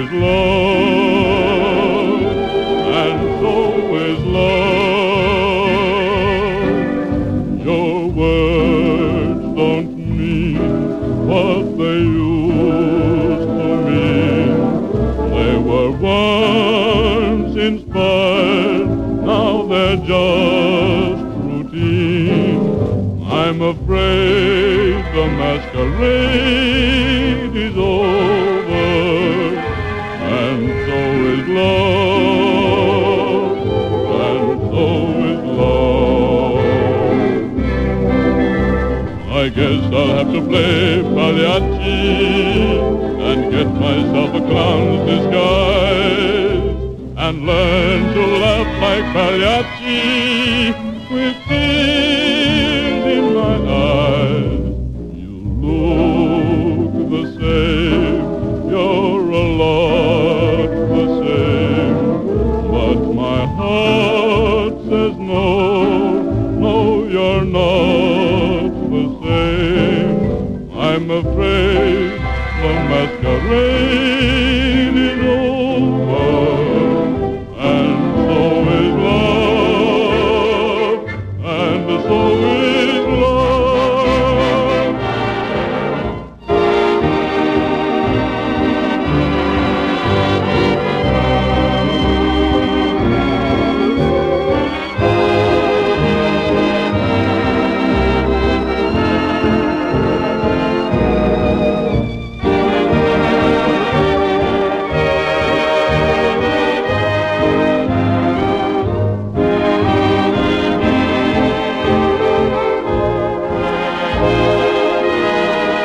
is love, and so is love. Your words don't mean what they used to mean. They were once inspired, now they're just routine. I'm afraid the masquerade is over, and so is love, and so is love. I guess I'll have to play Pagliacci and get myself a clown's disguise and learn to laugh like Pagliacci with